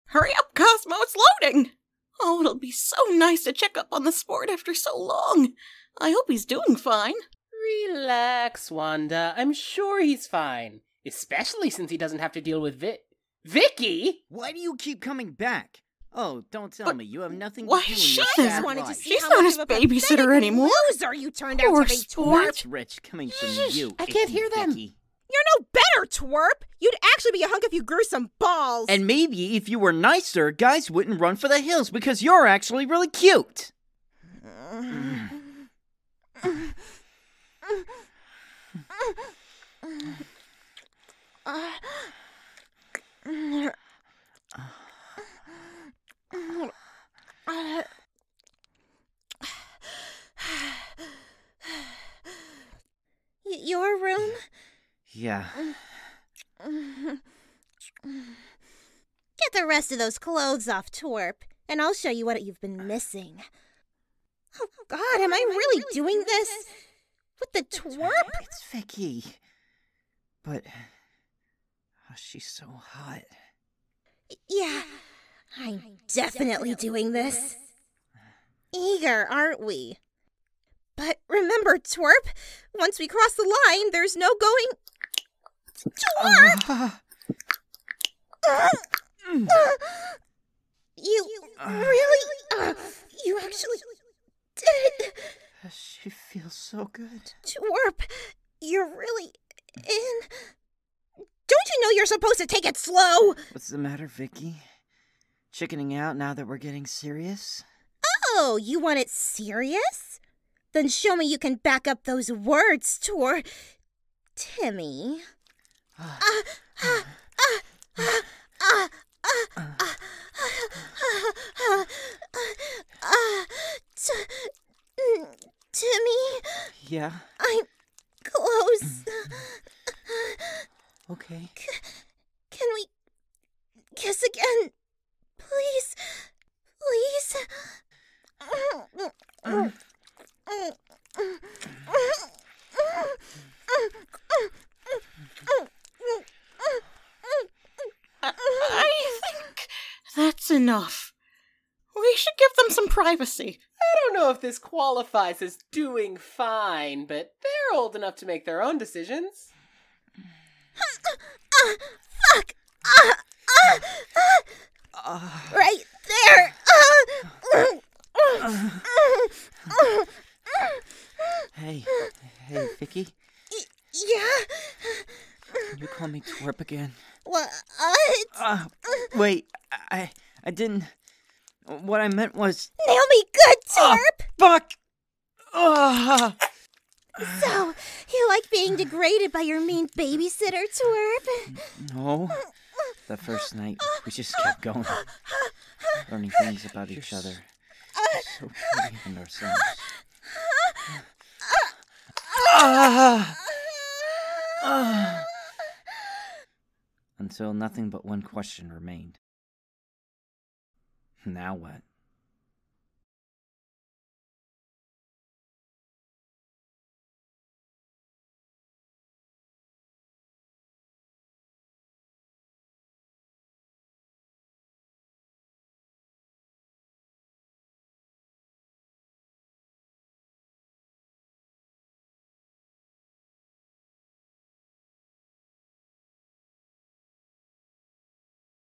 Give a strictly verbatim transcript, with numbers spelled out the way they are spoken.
Hurry up, Cosmo, it's loading! Oh, it'll be so nice to check up on the sport after so long. I hope he's doing fine. Relax, Wanda. I'm sure he's fine. Especially since he doesn't have to deal with Vi- Vicky! Why do you keep coming back? Oh, don't tell But me. You have nothing to why do in she your just sad wanted to life. see She's how not much his of a babysitter pathetic anymore. Loser you turned Poor out to be, sport. twerp. That's rich coming from you. I can't icky hear them. Vicky. You're no better, twerp. You'd actually be a hunk if you grew some balls. And maybe if you were nicer, guys wouldn't run for the hills because you're actually really cute. Y- Your room? Yeah. Get the rest of those clothes off, twerp, and I'll show you what you've been missing. Oh, God, am I really doing this? With the twerp? It's Vicky. But oh, she's so hot. Yeah, I'm definitely doing this. Eager, aren't we? But remember, twerp, once we cross the line, there's no going... Twerp! You really... Uh, you actually did it. She feels so good. Twerp, you're really in... Don't you know you're supposed to take it slow? What's the matter, Vicky? Chickening out now that we're getting serious? Oh, you want it serious? Then show me you can back up those words, Tor... Timmy. Uh, uh, uh, uh, uh, uh, uh, Timmy, Yeah? I'm close. Okay. Can we kiss again? Please? Please? I think that's enough. We should give them some privacy. I don't know if this qualifies as doing fine, but they're old enough to make their own decisions. Uh, fuck! Uh, uh, uh, Uh, right there! Uh, hey. Hey, Vicky. yeah? Can you call me twerp again? What? Uh, wait. I I didn't... What I meant was... Nail me good, Ah, Twerp! fuck! Ah. So, you like being degraded by your mean babysitter, Twerp? No. The first night, we just kept going. Learning things about each other. So pretty and ourselves. Ah. Ah. Until nothing but one question remained. Now what?